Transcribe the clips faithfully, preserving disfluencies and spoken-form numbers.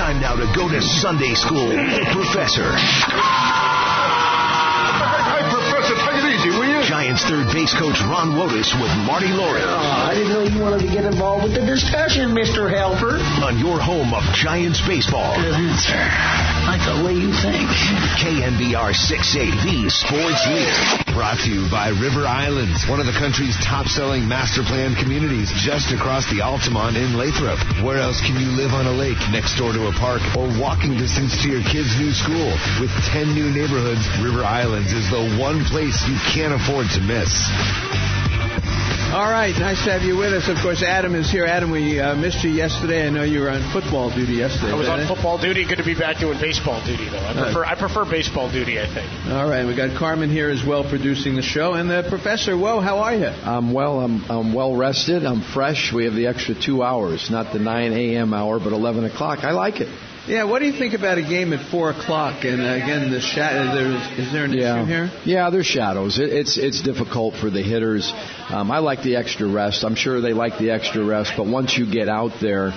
Time now to go to Sunday school with the Professor. Giants third base coach Ron Wotus with Marty Laurie. Oh, I didn't know you wanted to get involved with the discussion, Mister Helper. On your home of Giants baseball. Good answer. Like the way you think. K N B R six eighty, the sports leader. Brought to you by River Islands, one of the country's top-selling master plan communities just across the Altamont in Lathrop. Where else can you live on a lake next door to a park or walking distance to your kid's new school? With ten new neighborhoods, River Islands is the one place you can't afford to miss. All right, nice to have you with us. Of course, Adam is here. Adam, we uh, missed you yesterday. I know you were on football duty yesterday. I was on it? football duty. Good to be back doing baseball duty, though. I prefer I prefer baseball duty, I think. All right, we got Carmen here as well producing the show. And the Professor, whoa, how are you? I'm well. I'm, I'm well rested. I'm fresh. We have the extra two hours, not the nine a.m. hour, but eleven o'clock. I like it. Yeah, what do you think about a game at four o'clock? And uh, again, the shadow. There, is there an yeah. issue here? Yeah, there's shadows. It, it's it's difficult for the hitters. Um, I like the extra rest. I'm sure they like the extra rest. But once you get out there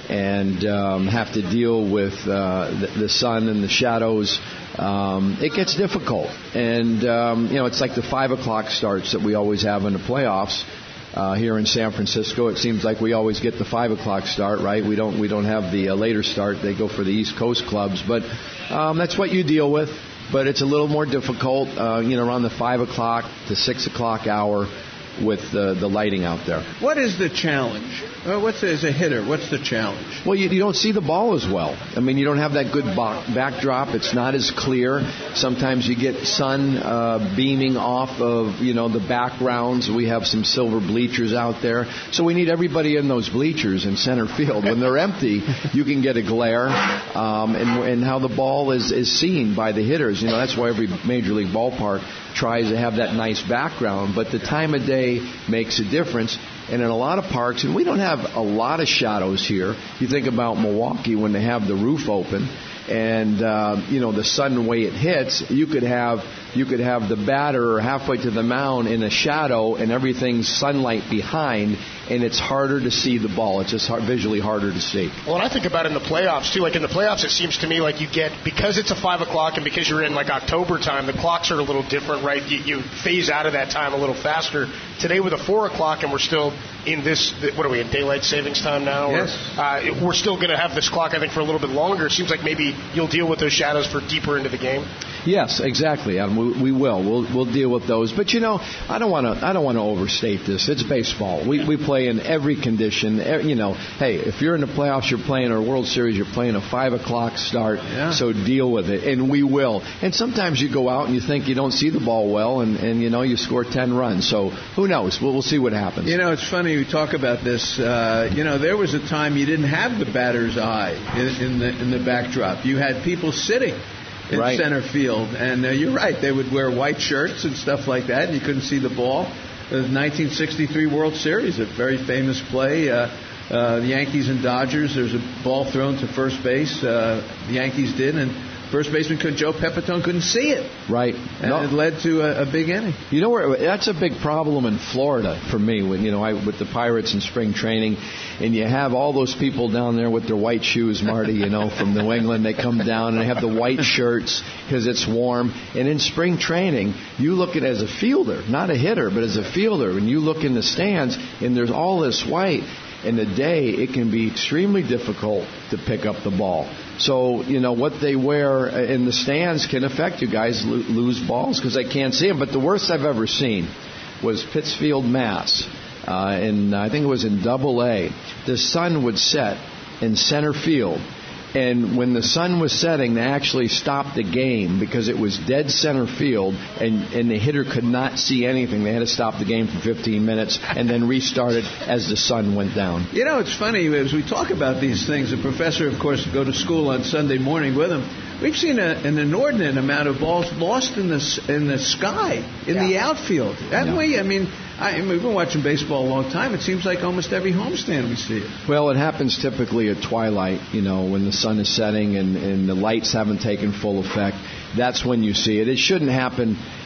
and um, have to deal with uh, the, the sun and the shadows, um, it gets difficult. And um, you know, it's like the five o'clock starts that we always have in the playoffs. Uh, here in San Francisco, it seems like we always get the five o'clock start, right? We don't we don't have the uh, later start. They go for the East Coast clubs, but um, that's what you deal with. But it's a little more difficult, uh, you know, around the five o'clock to six o'clock hour with the the lighting out there. What is the challenge? Well, what's as a hitter? What's the challenge? Well, you, you don't see the ball as well. I mean, you don't have that good bo- backdrop. It's not as clear. Sometimes you get sun uh, beaming off of, you know, the backgrounds. We have some silver bleachers out there. So we need everybody in those bleachers in center field. When they're empty, you can get a glare um, and, and how the ball is, is seen by the hitters. You know, that's why every Major League ballpark tries to have that nice background. But the time of day makes a difference. And in a lot of parks, and we don't have a lot of shadows here. You think about Milwaukee when they have the roof open, and uh, you know the sun, the way it hits, you could have you could have the batter halfway to the mound in a shadow, and everything's sunlight behind, and it's harder to see the ball. It's just hard, visually harder to see. Well, and I think about it in the playoffs too. Like in the playoffs, it seems to me like you get, because it's a five o'clock and because you're in like October time, the clocks are a little different, right? You, you phase out of that time a little faster. Today with a four o'clock, and we're still in this. What are we in daylight savings time now? Yes. Or, uh, we're still going to have this clock, I think, for a little bit longer. It seems like maybe you'll deal with those shadows for deeper into the game. Yes, exactly, Adam. We, we will. We'll we'll deal with those. But you know, I don't want to. I don't want to overstate this. It's baseball. We we play in every condition. You know, hey, if you're in the playoffs, you're playing a World Series. You're playing a five o'clock start. Yeah. So deal with it, and we will. And sometimes you go out and you think you don't see the ball well, and, and you know you score ten runs. So who knows? We'll we'll see what happens. You know, it's funny we talk about this. Uh, you know, there was a time you didn't have the batter's eye in, in the in the backdrop. You had people sitting in right. center field. And uh, you're right, they would wear white shirts and stuff like that, and you couldn't see the ball. The nineteen sixty-three World Series, a very famous play. Uh, uh, the Yankees and Dodgers, there's a ball thrown to first base. Uh, the Yankees did, and first baseman could, Joe Pepitone couldn't see it. Right. And no. it led to a, a big inning. You know where that's a big problem in Florida for me. When you know, I with the Pirates in spring training, and you have all those people down there with their white shoes, Marty. You know, from New England, they come down and they have the white shirts because it's warm. And in spring training, you look at it as a fielder, not a hitter, but as a fielder, and you look in the stands, and there's all this white. In the day, it can be extremely difficult to pick up the ball. So, you know, what they wear in the stands can affect you guys lo- lose balls because they can't see them. But the worst I've ever seen was Pittsfield, Mass. Uh, and I think it was in Double A. The sun would set in center field. And when the sun was setting, they actually stopped the game because it was dead center field, and, and the hitter could not see anything. They had to stop the game for fifteen minutes and then restart it as the sun went down. You know, it's funny, as we talk about these things, the professor, of course, go to school on Sunday morning with him. We've seen a, an inordinate amount of balls lost in the, in the sky, in yeah. the outfield. That yeah. way, I mean... I mean, we've been watching baseball a long time. It seems like almost every homestand we see it. Well, it happens typically at twilight, you know, when the sun is setting and, and the lights haven't taken full effect. That's when you see it. It shouldn't happen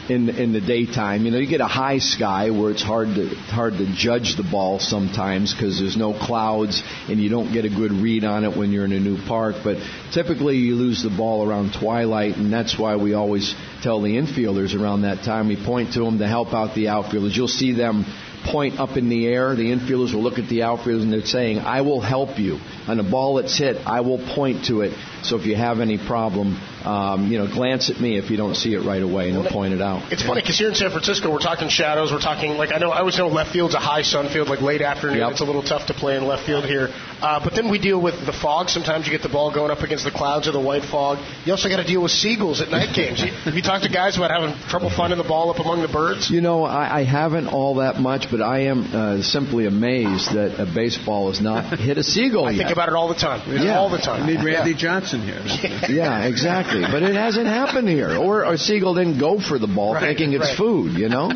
in in the daytime. You know, you get a high sky where it's hard to hard to judge the ball sometimes because there's no clouds and you don't get a good read on it when you're in a new park. But typically you lose the ball around twilight, and that's why we always tell the infielders around that time, we point to them to help out the outfielders. You'll see them point up in the air. The infielders will look at the outfielders and they're saying, I will help you. On a ball that's hit, I will point to it. So if you have any problem, um, you know, glance at me if you don't see it right away, and I'll point it out. It's funny because here in San Francisco, we're talking shadows. We're talking, like, I know I always know left field's a high sun field, like late afternoon. Yep. It's a little tough to play in left field here. Uh, but then we deal with the fog. Sometimes you get the ball going up against the clouds or the white fog. You also got to deal with seagulls at night games. You, have you talked to guys about having trouble finding the ball up among the birds? You know, I, I haven't all that much, but I am uh, simply amazed that a baseball has not hit a seagull I yet. think about it all the time. Yeah. All the time. We need Randy yeah. Johnson here. Yeah, exactly. But it hasn't happened here. Or a seagull didn't go for the ball right, thinking it's right. food, you know?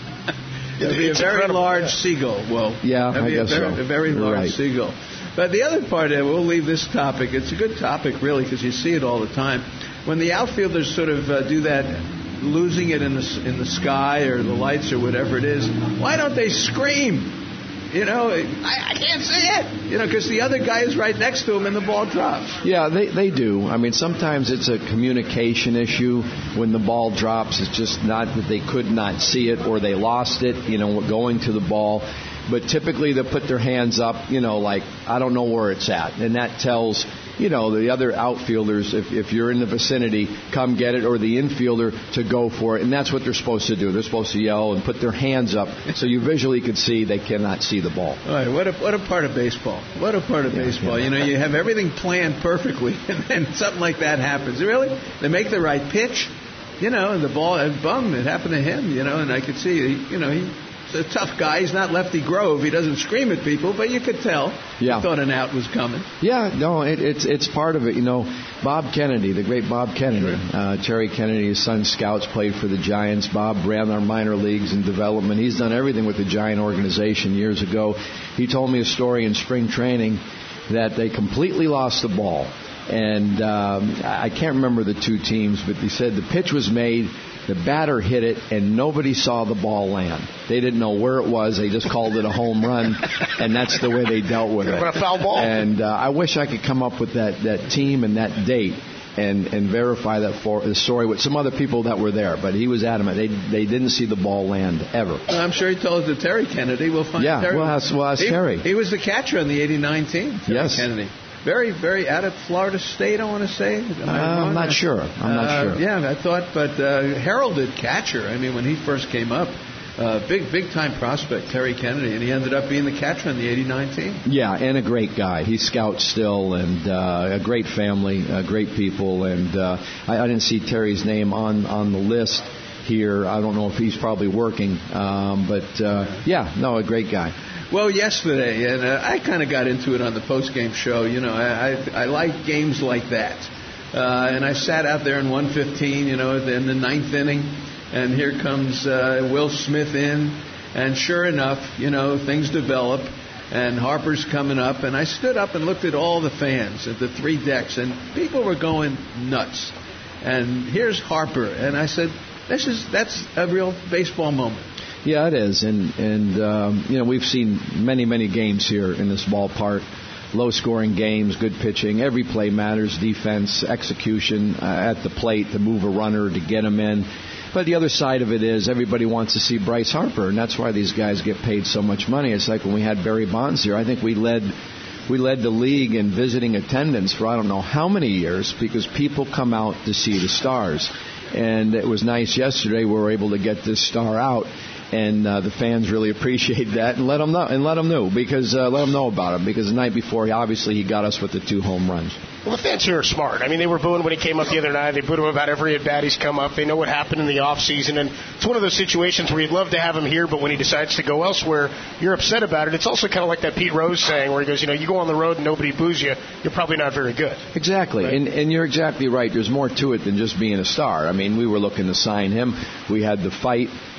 It'd be a very incredible. large seagull. Well, yeah, I guess a very, so. A very You're large right. seagull. But the other part, uh, we'll leave this topic. It's a good topic, really, because you see it all the time. When the outfielders sort of uh, do that, losing it in the in the sky or the lights or whatever it is, why don't they scream? You know, I, I can't see it. You know, because the other guy is right next to him and the ball drops. Yeah, they they do. I mean, sometimes it's a communication issue when the ball drops. It's just not that they could not see it or they lost it, you know, going to the ball. But typically they put their hands up, you know, like, I don't know where it's at. And that tells, you know, the other outfielders, if, if you're in the vicinity, come get it, or the infielder to go for it. And that's what they're supposed to do. They're supposed to yell and put their hands up so you visually can see they cannot see the ball. All right, what a, what a part of baseball. What a part of yeah, baseball. Yeah. You know, you have everything planned perfectly, and then something like that happens. Really? They make the right pitch, you know, and the ball, and bum, it happened to him, you know, and I could see, you know, he... He's a tough guy. He's not Lefty Grove. He doesn't scream at people, but you could tell. Yeah. He thought an out was coming. Yeah, no, it, it's it's part of it. You know, Bob Kennedy, the great Bob Kennedy, uh, Terry Kennedy, his son Scouts, played for the Giants. Bob ran our minor leagues and development. He's done everything with the Giant organization years ago. He told me a story in spring training that they completely lost the ball. And um, I can't remember the two teams, but he said the pitch was made, the batter hit it, and nobody saw the ball land. They didn't know where it was. They just called it a home run, and that's the way they dealt with it. What a foul ball. And uh, I wish I could come up with that, that team and that date and, and verify that for the story with some other people that were there. But he was adamant. They they didn't see the ball land ever. Well, I'm sure he told it to Terry Kennedy. We'll find yeah, Terry. we'll ask, we'll ask he, Terry. He was the catcher on the eighty-nine team, Terry yes. Kennedy. Very, very out of Florida State, I want to say. Am uh, I I'm not sure. I'm not uh, sure. Yeah, I thought, but uh, heralded catcher. I mean, when he first came up, uh, big, big time prospect, Terry Kennedy, and he ended up being the catcher on the eighty-nine team. Yeah, and a great guy. He scouts still, and uh, a great family, uh, great people. And uh, I, I didn't see Terry's name on, on the list here. I don't know if he's probably working, um, but uh, yeah, no, a great guy. Well, yesterday, and uh, I kind of got into it on the post-game show. You know, I, I, I like games like that. Uh, and I sat out there in one fifteen, you know, in the ninth inning, and here comes uh, Will Smith in. And sure enough, you know, things develop, and Harper's coming up. And I stood up and looked at all the fans at the three decks, and people were going nuts. And here's Harper, and I said, this is that's a real baseball moment. Yeah, it is, and and um, you know, we've seen many many games here in this ballpark, low-scoring games, good pitching. Every play matters: defense, execution uh, at the plate to move a runner to get him in. But the other side of it is everybody wants to see Bryce Harper, and that's why these guys get paid so much money. It's like when we had Barry Bonds here. I think we led we led the league in visiting attendance for I don't know how many years because people come out to see the stars. And it was nice yesterday we were able to get this star out. And uh, the fans really appreciate that, and let them know, and let them know because uh, let them know about him because the night before, he, obviously, he got us with the two home runs. Well, the fans here are smart. I mean, they were booing when he came up the other night. They booed him about every at bat he's come up. They know what happened in the off season, and it's one of those situations where you'd love to have him here, but when he decides to go elsewhere, you're upset about it. It's also kind of like that Pete Rose saying, where he goes, you know, you go on the road and nobody boos you, you're probably not very good. Exactly, right? and and you're exactly right. There's more to it than just being a star. I mean, we were looking to sign him. We had the fight.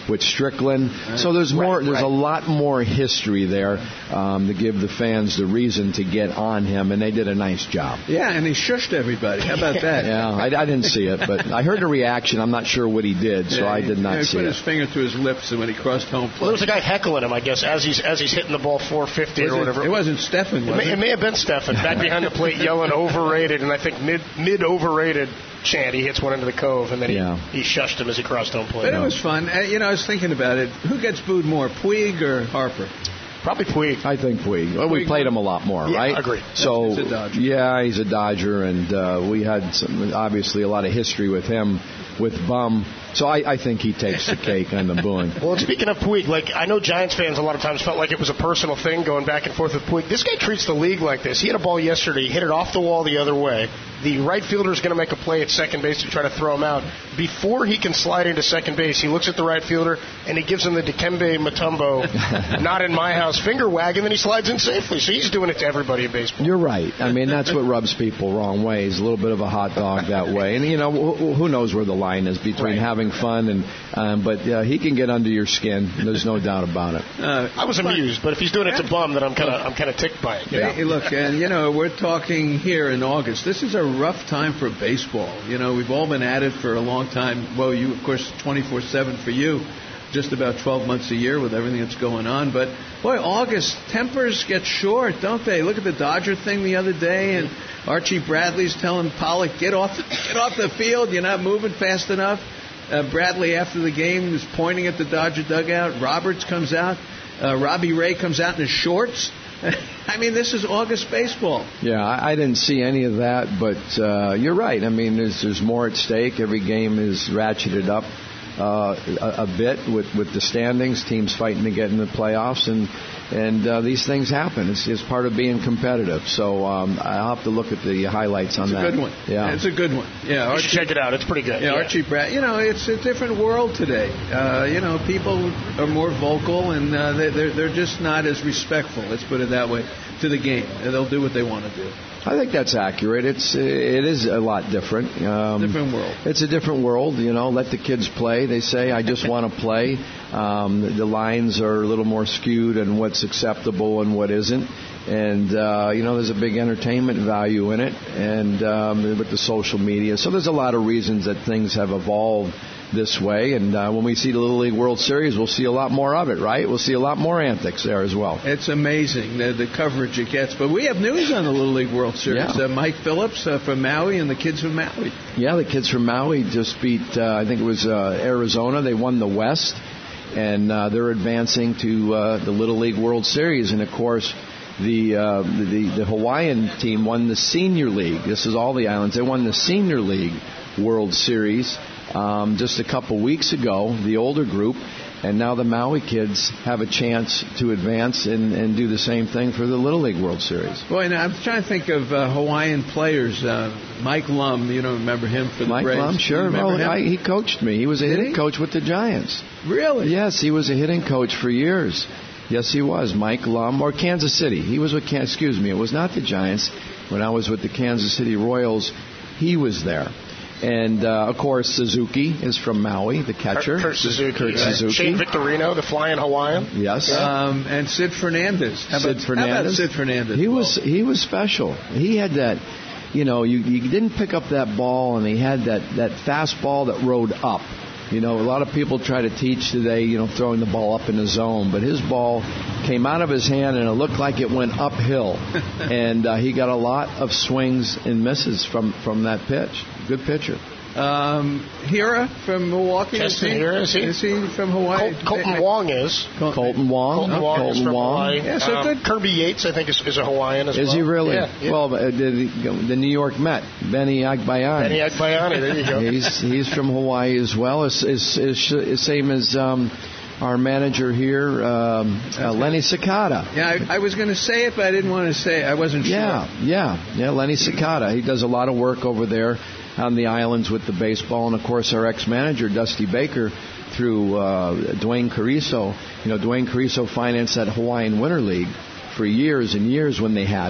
with Strickland. Right. So there's more. Right, there's right. a lot more history there um, to give the fans the reason to get on him, and they did a nice job. Yeah, and he shushed everybody. How about that? Yeah, I, I didn't see it, but I heard a reaction. I'm not sure what he did, so Yeah, I did not he, he see put it. his finger to his lips when he crossed home plate. Well, there was a guy heckling him, I guess, as he's as he's hitting the ball four fifty Was or it, whatever. it wasn't Stefan, It was may, it? it may have been Stefan back behind the plate yelling overrated, and I think mid mid overrated chant. He hits one into the cove, and then he, Yeah. he shushed him as he crossed home plate. But it was fun. Uh, you know, I was thinking about it. Who gets booed more, Puig or Harper? Probably Puig. I think Puig. Well, we Puig played won. him a lot more, Yeah, right? agreed. So He's a Dodger. yeah, he's a Dodger, and uh, we had some obviously a lot of history with him with Bum. So I, I think he takes the cake on the booing. Well, and speaking of Puig, like I know Giants fans a lot of times felt like it was a personal thing going back and forth with Puig. This guy treats the league like this. He had a ball yesterday, he hit it off the wall the other way. The right fielder is going to make a play at second base to try to throw him out. Before he can slide into second base, he looks at the right fielder and he gives him the Dikembe Mutombo, not in my house, finger wag, and then he slides in safely. So he's doing it to everybody in baseball. You're right. I mean, that's what rubs people wrong way. He's a little bit of a hot dog that way. And, you know, who, who knows where the line is between Right. having fun and, um, but uh, he can get under your skin. There's no doubt about it. Uh, I was amused, but if he's doing it to Bum, then I'm kind of I'm kind of ticked by it. Hey, look, and you know, we're talking here in August. This is a rough time for baseball. You know, we've all been at it for a long time. Well, you, of course, twenty-four seven for you, just about twelve months a year with everything that's going on. But, boy, August, tempers get short, don't they? Look at the Dodger thing the other day, and Archie Bradley's telling Pollock, get off, get off the field. You're not moving fast enough. Uh, Bradley, after the game, is pointing at the Dodger dugout. Roberts comes out. Uh, Robbie Ray comes out in his shorts. I mean, this is August baseball. Yeah, I, I didn't see any of that, but uh, you're right. I mean, there's, there's more at stake. Every game is ratcheted up uh, a, a bit with, with the standings, teams fighting to get in the playoffs, and and uh, these things happen. It's, it's part of being competitive. So um, I'll have to look at the highlights on It's a that. good one. Yeah, It's a good one. Yeah, You should check it out. It's pretty good. Yeah, Archie Brad. You know, it's a different world today. Uh, you know, people are more vocal, and uh, they, they're they're just not as respectful. Let's put it that way to the game. They'll do what they want to do. I think that's accurate. It's it is a lot different. Um, Different world. It's a different world. You know, let the kids play. They say, I just want to play. Um, the, the lines are a little more skewed and what's acceptable and what isn't. And, uh, you know, there's a big entertainment value in it, and um, with the social media. So there's a lot of reasons that things have evolved this way. And uh, when we see the Little League World Series, we'll see a lot more of it, right? We'll see a lot more antics there as well. It's amazing the, the coverage it gets. But we have news on the Little League World Series. Yeah. Uh, Mike Phillips uh, from Maui and the kids from Maui. Yeah, the kids from Maui just beat, uh, I think it was uh, Arizona. They won the West, and uh, they're advancing to uh, the Little League World Series. And, of course, the, uh, the the Hawaiian team won the Senior League. This is all the islands. They won the Senior League World Series um, just a couple weeks ago, the older group. And now the Maui kids have a chance to advance and, and do the same thing for the Little League World Series. Boy, now I'm trying to think of uh, Hawaiian players. Uh, Mike Lum, you don't remember him for the Mike Braves? Lum, Do you sure. remember Well, him? I, he coached me. He was a Did hitting he? coach with the Giants. Really? Yes, he was a hitting coach for years. Yes, he was. Mike Lum, or Kansas City. He was with, excuse me, it was not the Giants. When I was with the Kansas City Royals, he was there. And, uh, of course, Suzuki is from Maui, the catcher. Kurt, Kurt Suzuki. Kurt right? Suzuki. Shane Victorino, the flying Hawaiian. Yes. Um, and Sid Fernandez. How Sid about, Fernandez. How about Sid Fernandez? He was he was special. He had that, you know, you, you didn't pick up that ball, and he had that, that fastball that rode up. You know, a lot of people try to teach today, you know, throwing the ball up in the zone, but his ball came out of his hand and it looked like it went uphill. And uh, he got a lot of swings and misses from, from that pitch. Good pitcher. Um, Hira from Milwaukee. Justin is he? Hira, is he? Is he from Hawaii? Col- Colton Wong is. Colton Wong. Colton Wong is Colton from Wong. Hawaii. Yeah, so Um, good. Kirby Yates, I think, is, is a Hawaiian as Is well. he really? Yeah. yeah. Well, uh, the, the New York Met, Benny Agbayani. Benny Agbayani, there you go. He's he's from Hawaii as well. Is is is same as um, our manager here, um, uh, Lenny Sakata. Yeah, I, I was going to say it, but I didn't want to say it. I wasn't sure. Yeah, yeah, yeah. Lenny Sakata. He does a lot of work over there on the islands with the baseball, and of course our ex-manager Dusty Baker through uh, Dwayne Carrizo. You know, Dwayne Carrizo financed that Hawaiian Winter League for years and years when they had it.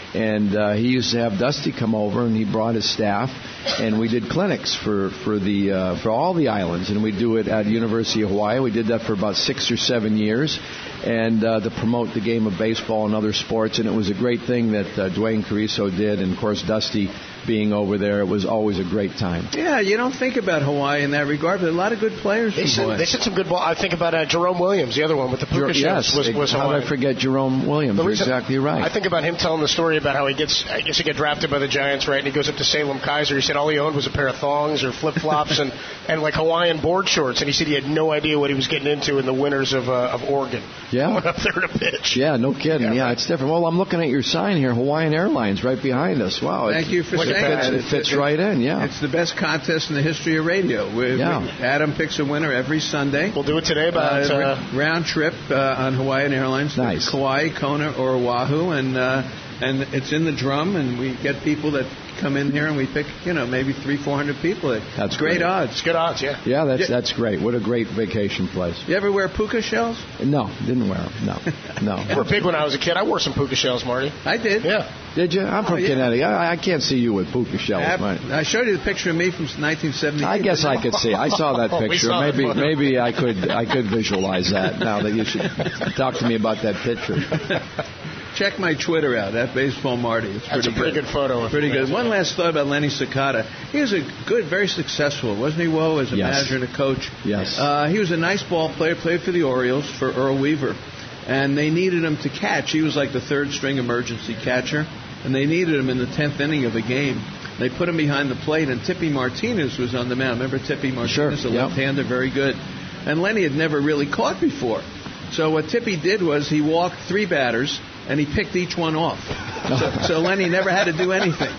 And uh, he used to have Dusty come over, and he brought his staff, and we did clinics for for the uh, for all the islands, and we do it at the University of Hawaii. We did that for about six or seven years, and uh, to promote the game of baseball and other sports. And it was a great thing that uh, Dwayne Carrizo did, and of course Dusty being over there, it was always a great time. Yeah, you don't think about Hawaii in that regard, but a lot of good players they from said, Hawaii. They said some good ball. I think about uh, Jerome Williams, the other one with the puka shells. Yes, was, was how Hawaii. did I forget Jerome Williams? You're exactly right. I think about him telling the story about how he gets, I guess he got drafted by the Giants, right, and he goes up to Salem Kaiser. He said all he owned was a pair of thongs or flip-flops and, and like Hawaiian board shorts, and he said he had no idea what he was getting into in the winters of uh, of Oregon. Yeah. Went up there to pitch. Yeah, no kidding. Yeah, Yeah, it's different. Well, I'm looking at your sign here, Hawaiian Airlines, right behind us. Wow. Thank you for it saying fits, that. It fits right in, yeah. It's the best contest in the history of radio. We, Yeah. we, Adam picks a winner every Sunday. We'll do it today about... Uh, Uh, round trip uh, on Hawaiian Airlines. Nice. Kauai, Kona, or Oahu, and uh, and it's in the drum, and we get people that come in here, and we pick, you know, maybe three, four hundred people. That's great great. odds. it's good odds, yeah. Yeah, that's Yeah. that's great. What a great vacation place. You ever wear puka shells? No, didn't wear them. No, no. They were big when I was a kid. I wore some puka shells, Marty. I did. Yeah. Did you? I'm from Oh, yeah. Connecticut. I, I can't see you with puka shells. Ab- man. I showed you the picture of me from nineteen seventy-eight. I guess I could see. I saw that We picture. saw that Maybe photo. maybe I could I could visualize that. Now that you should talk to me about that picture. Check my Twitter out, at Baseball Marty. It's That's pretty a pretty good, photo. of Pretty him. good. One last thought about Lenny Sakata. He was a good, very successful, wasn't he, Woe, as a Yes. manager and a coach? Yes. Uh, he was a nice ball player, played for the Orioles for Earl Weaver. And they needed him to catch. He was like the third string emergency catcher. And they needed him in the tenth inning of a game. They put him behind the plate, and Tippy Martinez was on the mound. Remember Tippy Martinez, Sure, a yep. left-hander, very good. And Lenny had never really caught before. So what Tippy did was he walked three batters, and he picked each one off. So, so Lenny never had to do anything.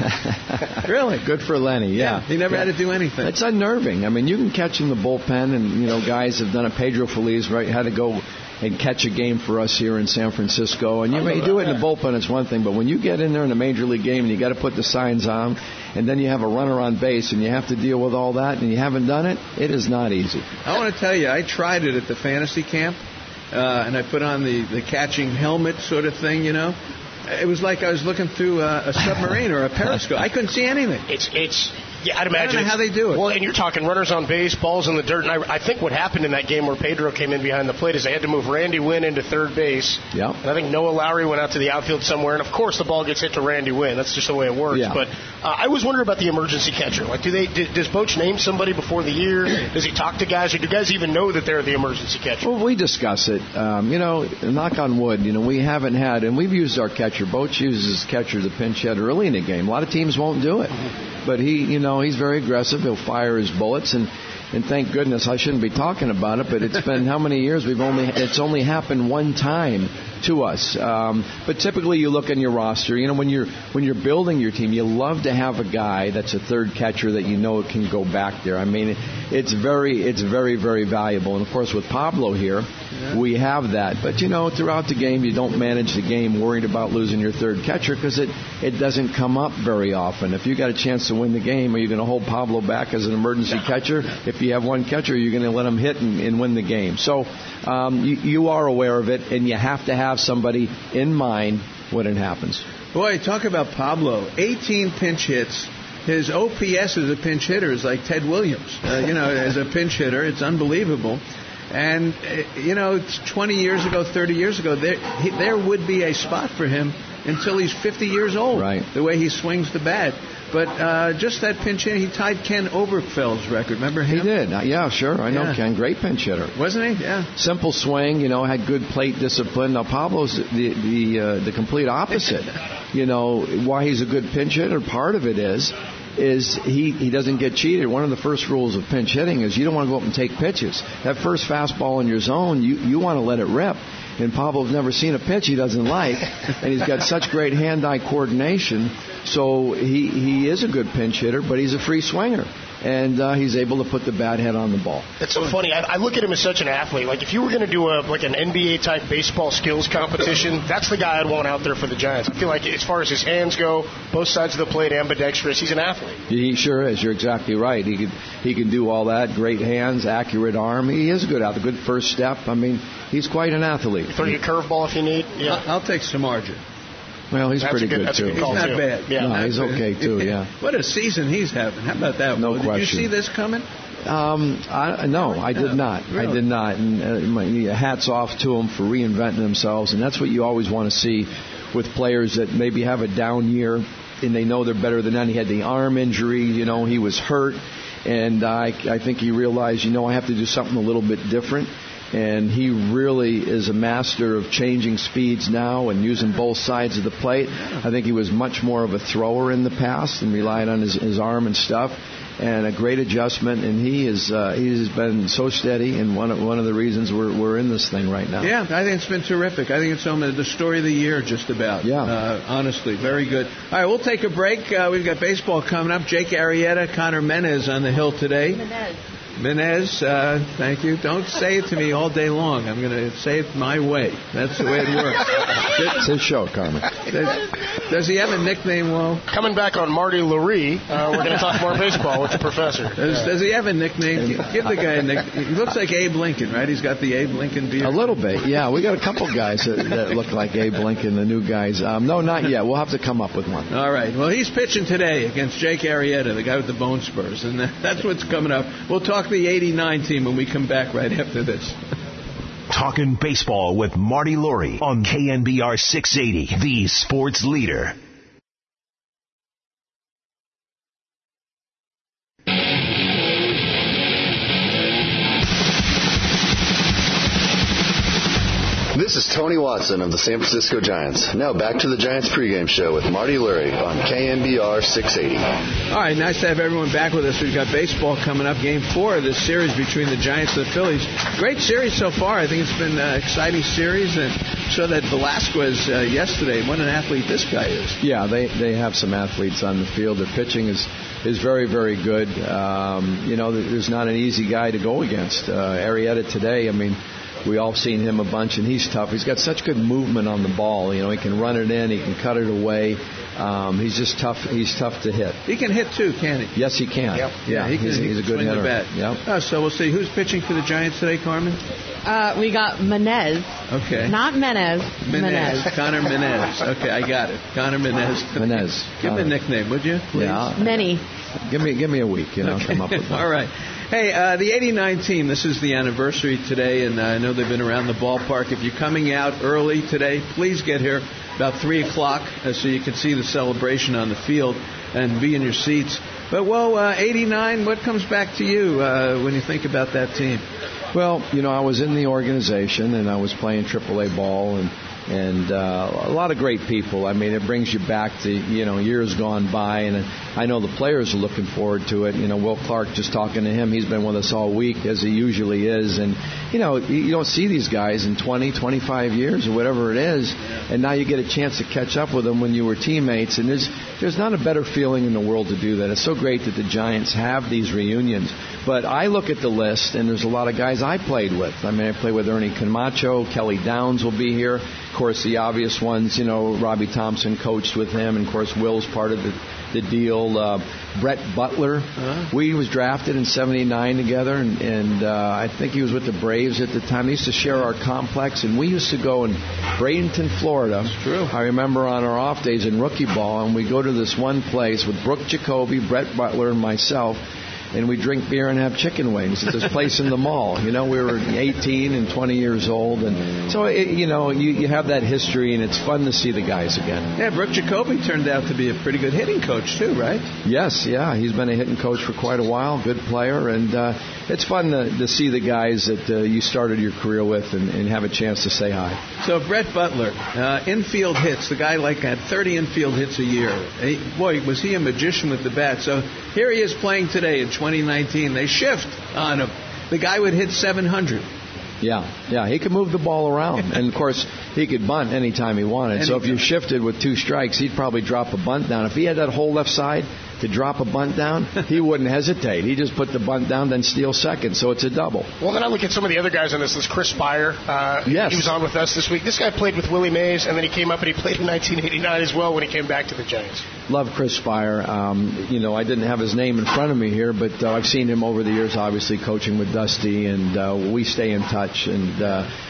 Really? Good for Lenny. Yeah, He never Yeah. had to do anything. It's unnerving. I mean, you can catch in the bullpen, and you know, guys have done it. Pedro Feliz, right, had to go and catch a game for us here in San Francisco. And you may do it in the bullpen, it's one thing, but when you get in there in a major league game and you got to put the signs on, and then you have a runner on base, and you have to deal with all that, and you haven't done it, it is not easy. I want to tell you, I tried it at the fantasy camp, uh, and I put on the, the catching helmet sort of thing, you know. It was like I was looking through a, a submarine or a periscope. I couldn't see anything. It's it's yeah, I'd I imagine don't know it's- how they do it. Well, and you're talking runners on base, balls in the dirt, and I, I think what happened in that game where Pedro came in behind the plate is they had to move Randy Wynn into third base. Yeah. And I think Noah Lowry went out to the outfield somewhere, and of course the ball gets hit to Randy Wynn. That's just the way it works. Yeah. But uh, I was wondering about the emergency catcher. Like, do they do, does Boch name somebody before the year? Does he talk to guys, or do guys even know that they're the emergency catcher? Well, we discuss it. Um, you know, knock on wood, you know, we haven't had, and we've used our catcher. Boch uses his catcher to pinch hit early in the game. A lot of teams won't do it. But he, you know, he's very aggressive. He'll fire his bullets, and, and thank goodness I shouldn't be talking about it, but it's been how many years we've only, it's only happened one time to us. Um, but typically you look in your roster, you know, when you're, when you're building your team, you love to have a guy that's a third catcher that you know can go back there. I mean, it's very, it's very, very valuable. And of course with Pablo here, we have that. But, you know, throughout the game, you don't manage the game worried about losing your third catcher because it, it doesn't come up very often. If you got a chance to win the game, are you going to hold Pablo back as an emergency catcher? If you have one catcher, you're going to let him hit and, and win the game. So um, you, you are aware of it, and you have to have somebody in mind when it happens. Boy, talk about Pablo. eighteen pinch hits. His O P S as a pinch hitter is like Ted Williams. Uh, you know, as a pinch hitter, it's unbelievable. And, uh, you know, it's twenty years ago, thirty years ago, there, he, there would be a spot for him until he's fifty years old, right. The way he swings the bat. But uh, just that pinch hit, he tied Ken Oberfeld's record. Remember him? He did. Uh, yeah, sure. I know Yeah. Ken. Great pinch hitter. Wasn't he? Yeah. Simple swing, you know, had good plate discipline. Now, Pablo's the the, uh, the complete opposite. You know, why he's a good pinch hitter, part of it is, is he, he doesn't get cheated. One of the first rules of pinch hitting is you don't want to go up and take pitches. That first fastball in your zone, you, you want to let it rip. And Pablo's never seen a pitch he doesn't like, and he's got such great hand-eye coordination. So he, he is a good pinch hitter, but he's a free swinger. And uh, he's able to put the bat head on the ball. It's so funny. I, I look at him as such an athlete. Like, if you were going to do a like an N B A type baseball skills competition, that's the guy I'd want out there for the Giants. I feel like as far as his hands go, both sides of the plate, ambidextrous, he's an athlete. He sure is. You're exactly right. He can he can do all that. Great hands, accurate arm. He is a good athlete. Good first step. I mean, he's quite an athlete. Throw you a curveball if you need. Yeah. I'll take Samardzija. Well, he's That's pretty a good, good, that's too. A good call He's not too. bad. Yeah. No, he's okay, too, yeah. What a season he's having. How about that? No Will? question. Did you see this coming? Um, I, no, I did not. Really? I did not. And uh, my, hats off to them for reinventing themselves. And that's what you always want to see with players that maybe have a down year and they know they're better than that. He had the arm injury. You know, he was hurt. And I, I think he realized, you know, I have to do something a little bit different. And he really is a master of changing speeds now and using both sides of the plate. I think he was much more of a thrower in the past and relied on his, his arm and stuff. And a great adjustment, and he is uh, he has been so steady, and one of, one of the reasons we're we're in this thing right now. Yeah, I think it's been terrific. I think it's um, the story of the year, just about. Yeah. Uh, honestly, very good. All right, we'll take a break. Uh, we've got baseball coming up. Jake Arrieta, Connor Menez on the hill today. Menez. Menez, uh, thank you. Don't say it to me all day long. I'm going to say it my way. That's the way it works. It's his show, Carmen. Does, does he have a nickname, Will? Coming back on Marty Lurie, uh, we're going to talk more baseball with the professor. Does, does he have a nickname? Give, give the guy a nickname. He looks like Abe Lincoln, right? He's got the Abe Lincoln beard. A little bit, yeah. We got a couple guys that, that look like Abe Lincoln, the new guys. Um, no, not yet. We'll have to come up with one. All right. Well, he's pitching today against Jake Arrieta, the guy with the bone spurs, and that's what's coming up. We'll talk the eighty-nine team when we come back right after this. Talking baseball with Marty Lurie on K N B R six eighty, the sports leader. This is Tony Watson of the San Francisco Giants. Now back to the Giants pregame show with Marty Lurie on K N B R six eighty. All right, nice to have everyone back with us. We've got baseball coming up, game four of this series between the Giants and the Phillies. Great series so far. I think it's been an exciting series, and saw that Velasquez uh, yesterday. What an athlete this guy is. Yeah, they they have some athletes on the field. Their pitching is is very, very good. Um, you know, there's not an easy guy to go against. Uh, Arrieta today, I mean, we all seen him a bunch, and he's tough. He's got such good movement on the ball. You know, he can run it in, he can cut it away. Um, he's just tough. He's tough to hit. He can hit too, can he? Yes, he can. Yep. Yeah, he can, he's, he he's a good swing hitter. The bat. Yep. Oh, so we'll see who's pitching for the Giants today, Carmen. Uh, we got Menez. Okay. Not Menez. Menez. Menez. Connor Menez. Okay, I got it. Connor Menez. Menez. Give him a nickname, would you? Please? Yeah. Many. Give me give me a week, and I'll come up with one. All right. Hey, uh, the eighty-nine team, this is the anniversary today, and uh, I know they've been around the ballpark. If you're coming out early today, please get here about three o'clock uh, so you can see the celebration on the field and be in your seats. But, well, uh, eighty-nine, what comes back to you uh, when you think about that team? Well, you know, I was in the organization, and I was playing triple A ball, and and uh, a lot of great people. I mean, it brings you back to, you know, years gone by, and I know the players are looking forward to it. You know, Will Clark, just talking to him, he's been with us all week, as he usually is, and, you know, you don't see these guys in twenty, twenty-five years or whatever it is, and now you get a chance to catch up with them when you were teammates, and there's there's not a better feeling in the world to do that. It's so great that the Giants have these reunions. But I look at the list, and there's a lot of guys I played with. I mean, I played with Ernie Camacho. Kelly Downs will be here. Of course, the obvious ones, you know, Robbie Thompson coached with him. And, of course, Will's part of the, the deal. Uh, Brett Butler. Uh-huh. We was drafted in seventy-nine together, and, and uh, I think he was with the Braves at the time. They used to share our complex, and we used to go in Bradenton, Florida. That's true. I remember on our off days in rookie ball, and we go to this one place with Brooke Jacoby, Brett Butler, and myself, and we drink beer and have chicken wings at this place in the mall. You know, we were eighteen and twenty years old, and so, it, you know, you, you have that history, and it's fun to see the guys again. Yeah, Brooke Jacoby turned out to be a pretty good hitting coach, too, right? Yes, yeah. He's been a hitting coach for quite a while, good player, and uh, it's fun to, to see the guys that uh, you started your career with and, and have a chance to say hi. So, Brett Butler, uh, infield hits. The guy, like, had thirty infield hits a year. He, boy, was he a magician with the bat. So, here he is playing today in twenty nineteen. They shift on him. The guy would hit seven hundred. Yeah, yeah, he could move the ball around. And, of course, he could bunt anytime he wanted. Anytime. So if you shifted with two strikes, he'd probably drop a bunt down. If he had that whole left side to drop a bunt down, he wouldn't hesitate. He just put the bunt down, then steal second. So it's a double. Well, then I look at some of the other guys on this list. Chris Spire, uh, yes. He was on with us this week. This guy played with Willie Mays, and then he came up and he played in nineteen eighty-nine as well when he came back to the Giants. Love Chris Spire. Um, you know, I didn't have his name in front of me here, but uh, I've seen him over the years, obviously coaching with Dusty, and uh, we stay in touch. And uh,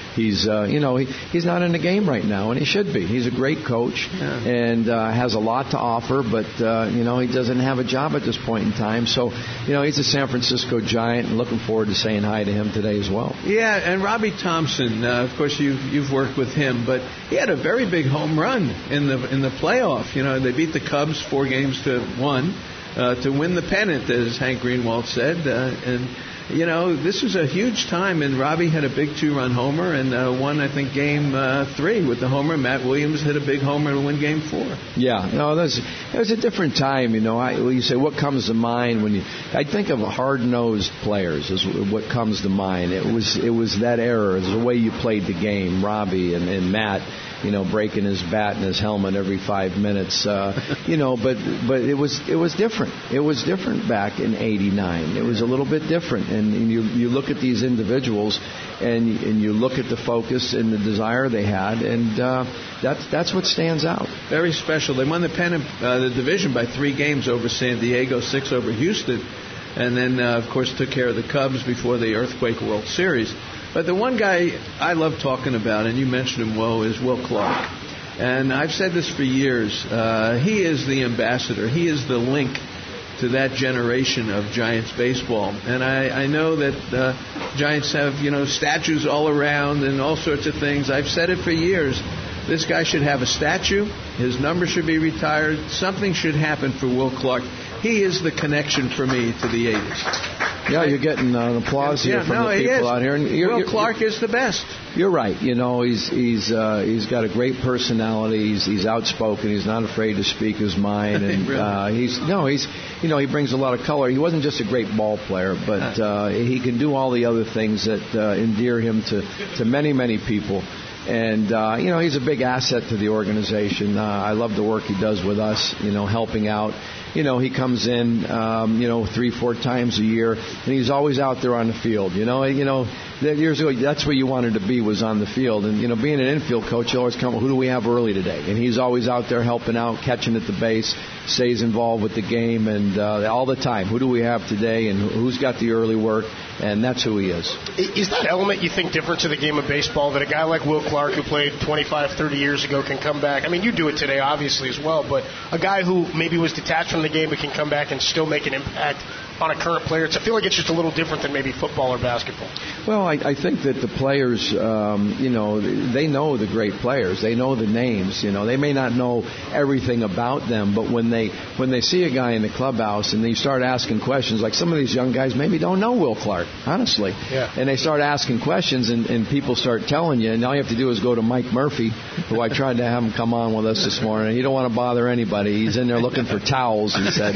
he's uh, you know he, he's not in the game right now, and he should be. He's a great coach yeah. and uh, has a lot to offer, but uh, you know he doesn't have a job at this point in time. So you know he's a San Francisco Giant, and looking forward to saying hi to him today as well. Yeah, and Robbie Thompson, uh, of course you've you've worked with him, but he had a very big home run in the in the playoff. You know they beat the Cubs four games to one. Uh, to win the pennant, as Hank Greenwald said. Uh, and, you know, this was a huge time, and Robbie had a big two-run homer and uh, won, I think, game uh, three with the homer. Matt Williams hit a big homer to win game four. Yeah, no, that's, it was a different time, you know. I, when you say what comes to mind when you, I think of hard-nosed players is what comes to mind. It was it was that era. It was the way you played the game, Robbie and, and Matt. You know, breaking his bat and his helmet every five minutes. Uh, you know, but but it was it was different. It was different back in eighty-nine. It was a little bit different. And, and you you look at these individuals, and and you look at the focus and the desire they had, and uh, that's that's what stands out. Very special. They won the pennant, uh, the division by three games over San Diego, six over Houston, and then uh, of course took care of the Cubs before the Earthquake World Series. But the one guy I love talking about, and you mentioned him, Will, is Will Clark. And I've said this for years. Uh, he is the ambassador. He is the link to that generation of Giants baseball. And I, I know that uh, Giants have, you know, statues all around and all sorts of things. I've said it for years. This guy should have a statue. His number should be retired. Something should happen for Will Clark. He is the connection for me to the eighties. Yeah, you're getting uh, an applause here yeah, from no, the people out here. And you're, Will you're, Clark is the best. You're right. You know, he's he's uh, he's got a great personality. He's, he's outspoken. He's not afraid to speak his mind. And really? uh, he's no, he's you know he brings a lot of color. He wasn't just a great ball player, but uh, he can do all the other things that uh, endear him to to many many people. And, uh, you know, he's a big asset to the organization. Uh, I love the work he does with us, you know, helping out. You know, he comes in, um, you know, three, four times a year, and he's always out there on the field. You know, you know, years ago, that's where you wanted to be, was on the field. And, you know, being an infield coach, you always come, who do we have early today? And he's always out there helping out, catching at the base, stays involved with the game, and uh, all the time. Who do we have today, and who's got the early work? And that's who he is. Is that element, you think, different to the game of baseball, that a guy like Will Clark, who played twenty-five, thirty years ago, can come back? I mean, you do it today, obviously, as well, but a guy who maybe was detached from the game but can come back and still make an impact on a current player. It's, I feel like it's just a little different than maybe football or basketball. Well, I, I think that the players, um, you know, they know the great players. They know the names. You know, they may not know everything about them, but when they when they see a guy in the clubhouse and they start asking questions, like some of these young guys maybe don't know Will Clark, honestly. Yeah. And they start asking questions, and, and people start telling you, and all you have to do is go to Mike Murphy, who I tried to have him come on with us this morning. He don't want to bother anybody. He's in there looking for towels, he said.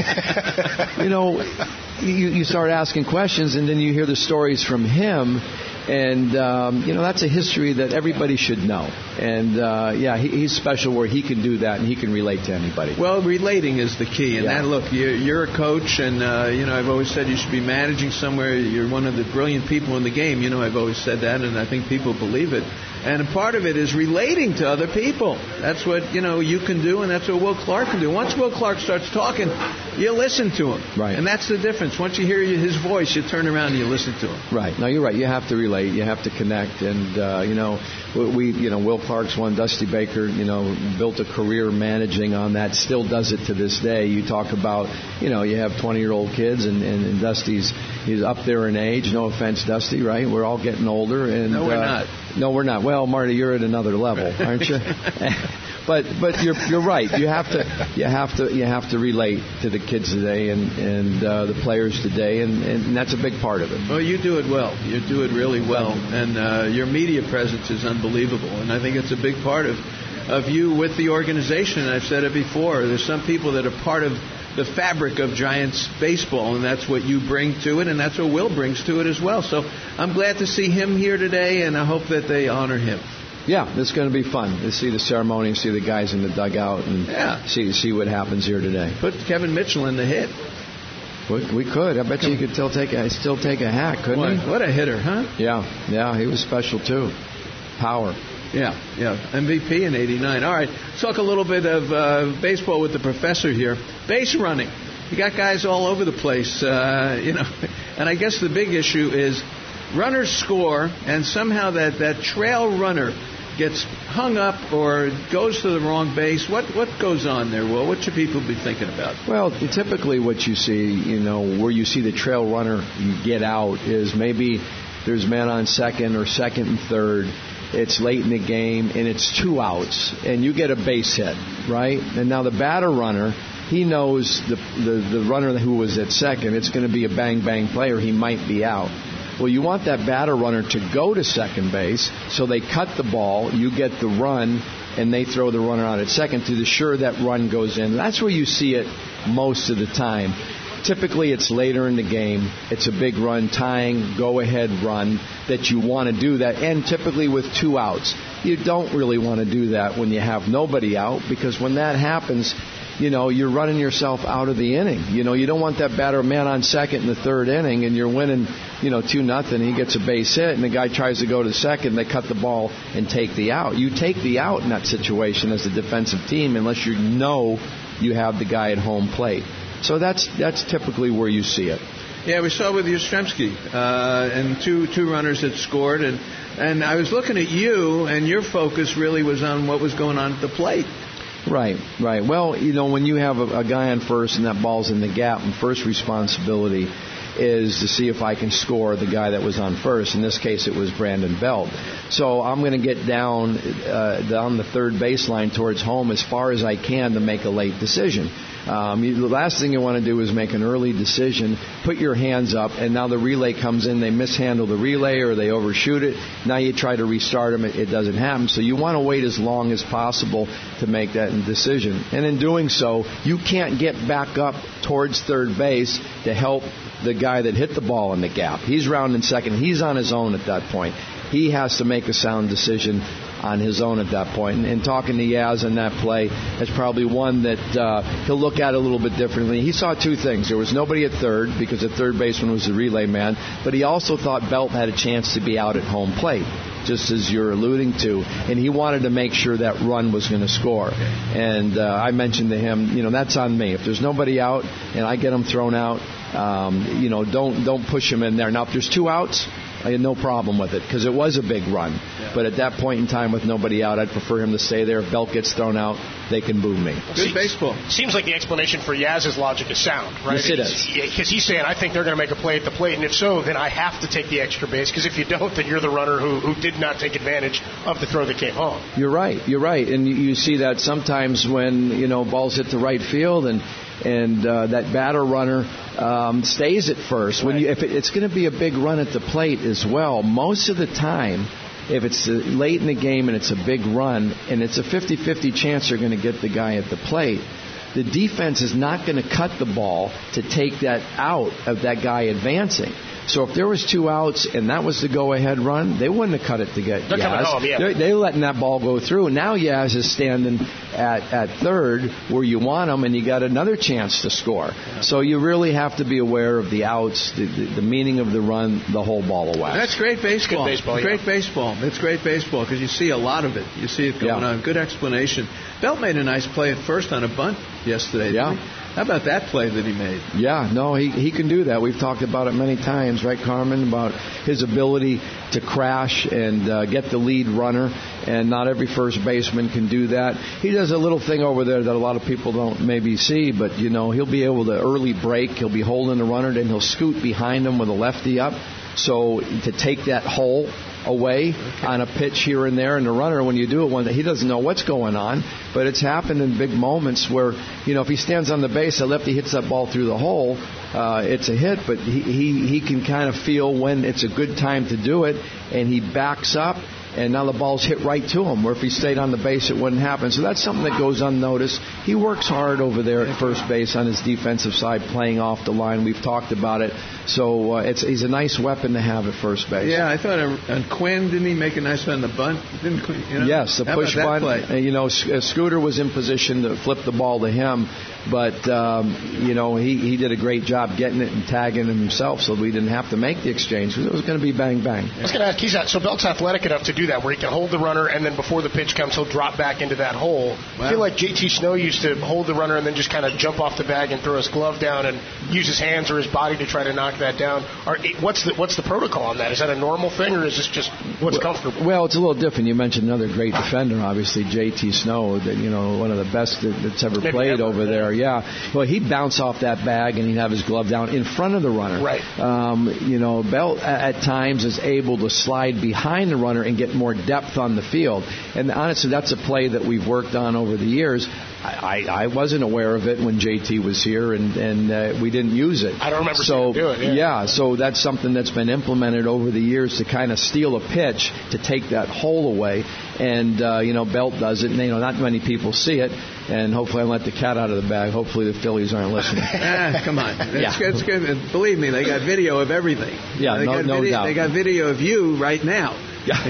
You know, You, you start asking questions, and then you hear the stories from him, and um, you know that's a history that everybody should know. And uh, yeah, he, he's special where he can do that, and he can relate to anybody. Well, relating is the key. And yeah. that, look, you're, you're a coach, and uh, you know I've always said you should be managing somewhere. You're one of the brilliant people in the game. You know I've always said that, and I think people believe it. And a part of it is relating to other people. That's what, you know, you can do, and that's what Will Clark can do. Once Will Clark starts talking, you listen to him. Right. And that's the difference. Once you hear his voice, you turn around and you listen to him. Right. No, you're right. You have to relate. You have to connect. And, uh, you know, we, you know, Will Clark's one. Dusty Baker, you know, built a career managing on that, still does it to this day. You talk about, you know, you have twenty-year-old kids, and, and, and Dusty's he's up there in age. No offense, Dusty, right? We're all getting older. And, no, we're uh, not. No, we're not. Well, Marty, you're at another level, aren't you? But but you're you're right. You have to you have to you have to relate to the kids today and and uh, the players today, and, and that's a big part of it. Well, you do it well. You do it really well, and uh, your media presence is unbelievable. And I think it's a big part of of you with the organization. And I've said it before. There's some people that are part of the fabric of Giants baseball, and that's what you bring to it, and that's what Will brings to it as well. So I'm glad to see him here today, and I hope that they honor him. Yeah, it's going to be fun to see the ceremony, and see the guys in the dugout, and yeah. see see what happens here today. Put Kevin Mitchell in the hit. We, we could. I bet you he could still take a, still take a hack, couldn't what, he? What a hitter, huh? Yeah, yeah, he was special too. Power. Yeah, yeah, M V P in eighty-nine. All right, let's talk a little bit of uh, baseball with the professor here. Base running. You got guys all over the place, uh, you know. And I guess the big issue is runners score, and somehow that, that trail runner gets hung up or goes to the wrong base. What what goes on there, Will? What should people be thinking about? Well, typically what you see, you know, where you see the trail runner get out is maybe there's men on second or second and third. It's late in the game, and it's two outs, and you get a base hit, right? And now the batter runner, he knows the the, the runner who was at second, it's going to be a bang-bang play or he might be out. Well, you want that batter runner to go to second base, so they cut the ball, you get the run, and they throw the runner out at second to ensure that run goes in. That's where you see it most of the time. Typically, it's later in the game. It's a big run, tying, go-ahead run that you want to do that, and typically with two outs. You don't really want to do that when you have nobody out, because when that happens, you know, you're running yourself out of the inning. You know, you don't want that batter man on second in the third inning, and you're winning, you know, two nothing. He gets a base hit, and the guy tries to go to second. They cut the ball and take the out. You take the out in that situation as a defensive team unless you know you have the guy at home plate. So that's that's typically where you see it. Yeah, we saw with Yastrzemski, uh, and two two runners that scored, and and I was looking at you, and your focus really was on what was going on at the plate. Right, right. Well, you know, when you have a, a guy on first and that ball's in the gap, and first responsibility is to see if I can score the guy that was on first. In this case, it was Brandon Belt. So I'm going to get down uh, down the third baseline towards home as far as I can to make a late decision. Um, you, the last thing you want to do is make an early decision, put your hands up, and now the relay comes in. They mishandle the relay or they overshoot it. Now you try to restart them. It, it doesn't happen. So you want to wait as long as possible to make that decision. And in doing so, you can't get back up towards third base to help the guy that hit the ball in the gap. He's rounding second. He's on his own at that point. He has to make a sound decision on his own at that point. And, and talking to Yaz on that play, that's probably one that uh, he'll look at a little bit differently. He saw two things. There was nobody at third because the third baseman was the relay man, but he also thought Belt had a chance to be out at home plate, just as you're alluding to, and he wanted to make sure that run was going to score. And uh, I mentioned to him, you know, that's on me. If there's nobody out and I get him thrown out, um, you know, don't don't push him in there. Now, if there's two outs, I had no problem with it because it was a big run. Yeah. But at that point in time with nobody out, I'd prefer him to stay there. If Belt gets thrown out, they can boo me. Good baseball. Seems like the explanation for Yaz's logic is sound, right? Yes, it is. Because he's saying, I think they're going to make a play at the plate, and if so, then I have to take the extra base, because if you don't, then you're the runner who, who did not take advantage of the throw that came home. You're right. You're right. And you, you see that sometimes when, you know, balls hit the right field and and uh, that batter runner um, stays at first. Right. When you, if it, it's going to be a big run at the plate as well, most of the time, if it's late in the game and it's a big run and it's a fifty-fifty chance you're going to get the guy at the plate, the defense is not going to cut the ball to take that out of that guy advancing. So if there was two outs and that was the go-ahead run, they wouldn't have cut it to get They're Yaz. coming home, yeah. They're, they're letting that ball go through. Now Yaz is standing at, at third where you want him, and you got another chance to score. Yeah. So you really have to be aware of the outs, the, the, the meaning of the run, the whole ball of wax. That's great baseball. Good baseball, Great yeah. baseball. It's great baseball because you see a lot of it. You see it going yeah. on. Good explanation. Belt made a nice play at first on a bunt yesterday. Yeah. Didn't he? How about that play that he made? Yeah, no, he he can do that. We've talked about it many times, right, Carmen, about his ability to crash and uh, get the lead runner, and not every first baseman can do that. He does a little thing over there that a lot of people don't maybe see, but, you know, he'll be able to early break. He'll be holding the runner, then he'll scoot behind him with a lefty up. So to take that hole away okay. on a pitch here and there, and the runner, when you do it, when he doesn't know what's going on, but it's happened in big moments where, you know, if he stands on the base, the lefty hits that ball through the hole, uh, it's a hit, but he, he, he can kind of feel when it's a good time to do it, and he backs up, and now the ball's hit right to him, where if he stayed on the base, it wouldn't happen. So that's something that goes unnoticed. He works hard over there at first base on his defensive side, playing off the line. We've talked about it. So uh, it's he's a nice weapon to have at first base. Yeah, I thought on Quinn, didn't he make a nice one on the bunt? Didn't Quinn, you know? Yes, the How push about bunt. Uh, you know, Scooter was in position to flip the ball to him, but um, you know he, he did a great job getting it and tagging him himself, so we didn't have to make the exchange because it was going to be bang bang. I was going to ask, he's at, so Belt's athletic enough to do do that, where he can hold the runner, and then before the pitch comes, he'll drop back into that hole. Wow. I feel like J T Snow used to hold the runner and then just kind of jump off the bag and throw his glove down and use his hands or his body to try to knock that down. Are, what's the what's the protocol on that? Is that a normal thing, or is this just what's well, comfortable? Well, it's a little different. You mentioned another great defender, obviously, J T Snow, that, you know, one of the best that, that's ever Maybe played ever, over yeah. there. Yeah. Well, he'd bounce off that bag and he'd have his glove down in front of the runner. Right. Um, you know, Belt at times is able to slide behind the runner and get more depth on the field. And honestly, that's a play that we've worked on over the years. I, I wasn't aware of it when J T was here, and, and uh, we didn't use it. I don't remember so, seeing him do it. Yeah. yeah, so that's something that's been implemented over the years to kind of steal a pitch to take that hole away. And, uh, you know, Belt does it, and, you know, not many people see it. And hopefully I let the cat out of the bag. Hopefully the Phillies aren't listening. ah, come on. It's, yeah. it's good. Believe me, they got video of everything. Yeah, they no, got no video, doubt. They got video of you right now. Yeah.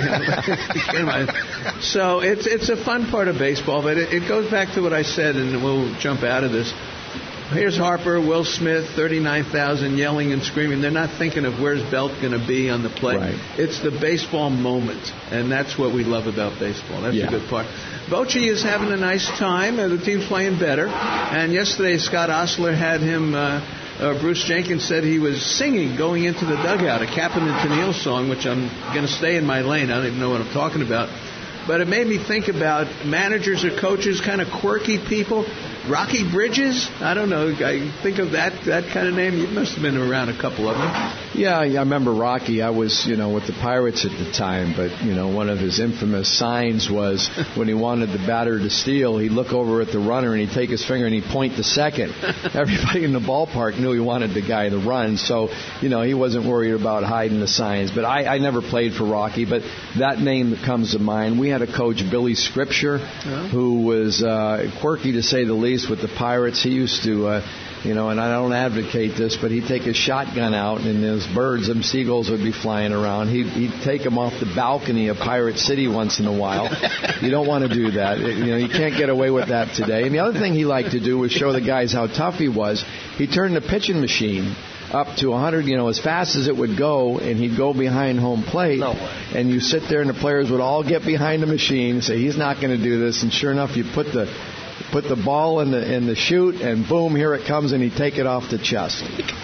You know? So it's it's a fun part of baseball, but it, it goes back to what I said, and we'll jump out of this. Here's Harper, Will Smith, thirty-nine thousand yelling and screaming. They're not thinking of where's Belt going to be on the plate. Right. It's the baseball moment, and that's what we love about baseball. That's yeah. a good part. Bochy is having a nice time. Uh, the team's playing better. And yesterday, Scott Osler had him, uh, uh, Bruce Jenkins said he was singing going into the dugout, a Captain and Tennille song, which I'm going to stay in my lane. I don't even know what I'm talking about. But it made me think about managers or coaches, kind of quirky people. Rocky Bridges? I don't know. I think of that that kind of name. You must have been around a couple of them. Yeah, I remember Rocky. I was, you know, with the Pirates at the time, but, you know, one of his infamous signs was when he wanted the batter to steal, he'd look over at the runner and he'd take his finger and he'd point to second. Everybody in the ballpark knew he wanted the guy to run, so, you know, he wasn't worried about hiding the signs. But I, I never played for Rocky, but that name that comes to mind. We had a coach, Billy Scripture, yeah. who was uh, quirky to say the least with the Pirates. He used to, uh, you know, and I don't advocate this, but he'd take his shotgun out and those birds, them seagulls would be flying around. He'd, he'd take them off the balcony of Pirate City once in a while. You don't want to do that. It, you know, you can't get away with that today. And the other thing he liked to do was show the guys how tough he was. He turned the pitching machine up to one hundred, you know, as fast as it would go, and he'd go behind home plate. No way. And you sit there, and the players would all get behind the machine and say, he's not going to do this. And sure enough, you put the put the ball in the in the chute, and boom, here it comes, and he'd take it off the chest.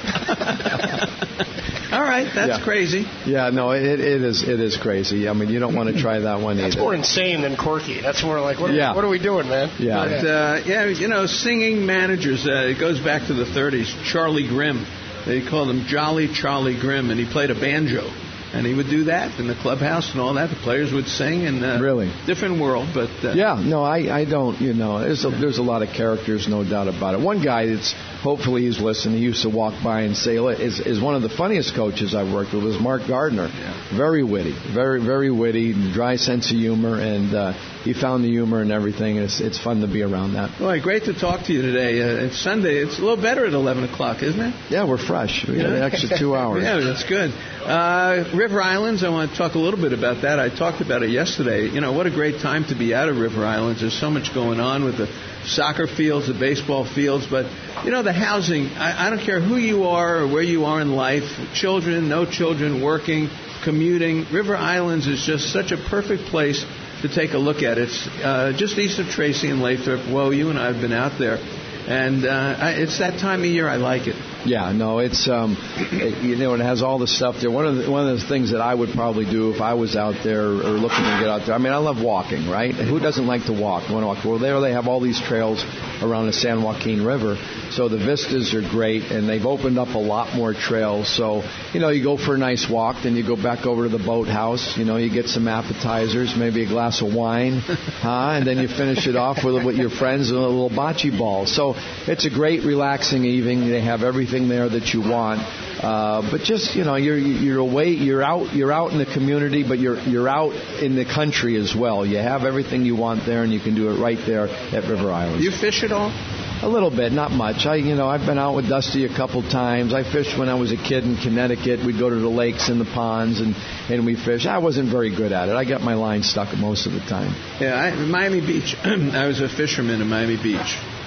All right, that's yeah. crazy. Yeah, no, it it is it is crazy. I mean, you don't want to try that one either. That's more insane than quirky. That's more like, what are, yeah. we, what are we doing, man? Yeah. But, uh, yeah, you know, singing managers, uh, it goes back to the thirties. Charlie Grimm. They called him Jolly Charlie Grimm, and he played a banjo. And he would do that in the clubhouse and all that. The players would sing, and uh, really different world. But uh, yeah, no, I, I don't. You know, there's a, there's a lot of characters, no doubt about it. One guy that's hopefully he's listening. He used to walk by and say is is one of the funniest coaches I've worked with was Mark Gardner. Yeah. Very witty, very very witty, dry sense of humor, and uh, he found the humor and everything. It's it's fun to be around that. Boy, great to talk to you today. Uh, it's Sunday. It's a little better at eleven o'clock, isn't it? Yeah, we're fresh. We got an extra two hours. Yeah, that's good. Uh, River Islands, I want to talk a little bit about that. I talked about it yesterday. You know, what a great time to be out of River Islands. There's so much going on with the soccer fields, the baseball fields, but, you know, the housing, I, I don't care who you are or where you are in life, children, no children, working, commuting. River Islands is just such a perfect place to take a look at. It's uh, just east of Tracy and Lathrop. Well, you and I have been out there. And uh, I, it's that time of year I like it. Yeah, no, it's um, it, you know, it has all the stuff there. One of the, one of the things that I would probably do if I was out there or looking to get out there. I mean, I love walking, right? Who doesn't like to walk? Want to walk? Well, there they have all these trails around the San Joaquin River, so the vistas are great, and they've opened up a lot more trails. So you know, you go for a nice walk, then you go back over to the boathouse. You know, you get some appetizers, maybe a glass of wine, huh? And then you finish it off with with your friends and a little bocce ball. So it's a great relaxing evening. They have everything there that you want, uh, but just you know, you're you're away, you're out, you're out in the community, but you're you're out in the country as well. You have everything you want there, and you can do it right there at River Islands. You fish at all? A little bit, not much. I, you know, I've been out with Dusty a couple times. I fished when I was a kid in Connecticut. We'd go to the lakes and the ponds, and, and we fish. I wasn't very good at it. I got my line stuck most of the time. Yeah, I, Miami Beach. I was a fisherman in Miami Beach.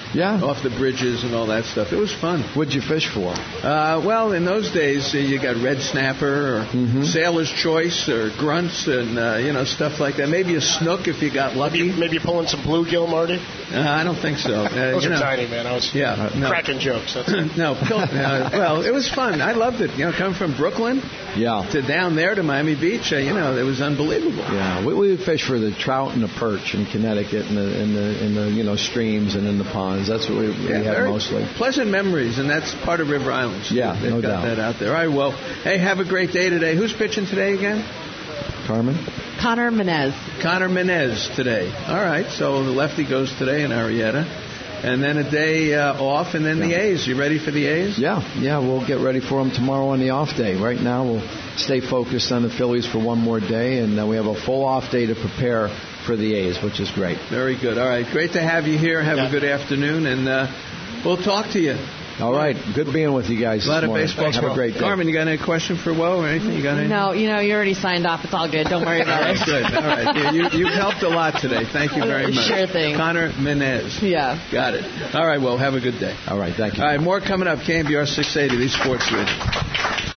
Yeah. Off the bridges and all that stuff. It was fun. What'd you fish for? Uh, well, in those days, uh, you got red snapper or Mm-hmm. sailor's choice or grunts and, uh, you know, stuff like that. Maybe a snook if you got lucky. Maybe, maybe pulling some bluegill, Marty? Uh, I don't think so. Uh, Those you are know. tiny, man. I was Yeah, uh, no. cracking jokes. That's it. No, Pil- uh, well, it was fun. I loved it. You know, coming from Brooklyn Yeah. to down there to Miami Beach, uh, you know, it was unbelievable. Yeah, we, we would fish for the trout and the perch in Connecticut, in the in the in the you know streams and in the ponds. That's what we, we Yeah, had very mostly. pleasant memories, and that's part of River Islands. Yeah, They've no got doubt. that out there. All right, well, hey, have a great day today. Who's pitching today again? Carmen? Connor Menez. Connor Menez today. All right, so the lefty goes today in Arrieta. And then a day uh, off, and then the Yeah. A's. You ready for the A's? Yeah, yeah, we'll get ready for them tomorrow on the off day. Right now, we'll stay focused on the Phillies for one more day, and uh, we have a full off day to prepare for the A's, which is great. Very good. All right, great to have you here. Have Yeah. a good afternoon, and uh, we'll talk to you. All right, good being with you guys A lot this of morning. baseball. Have a great day. Carmen, you got any question for Woe or anything? You got any? No, you know, you already signed off. It's all good. Don't worry All about right, it. good. All right, you, you, you've helped a lot today. Thank you very much. Sure thing. Connor Menez. Yeah. Got it. All right, well, have a good day. All right, thank you. All right, more coming up. K N B R six eighty, the Sports Leader.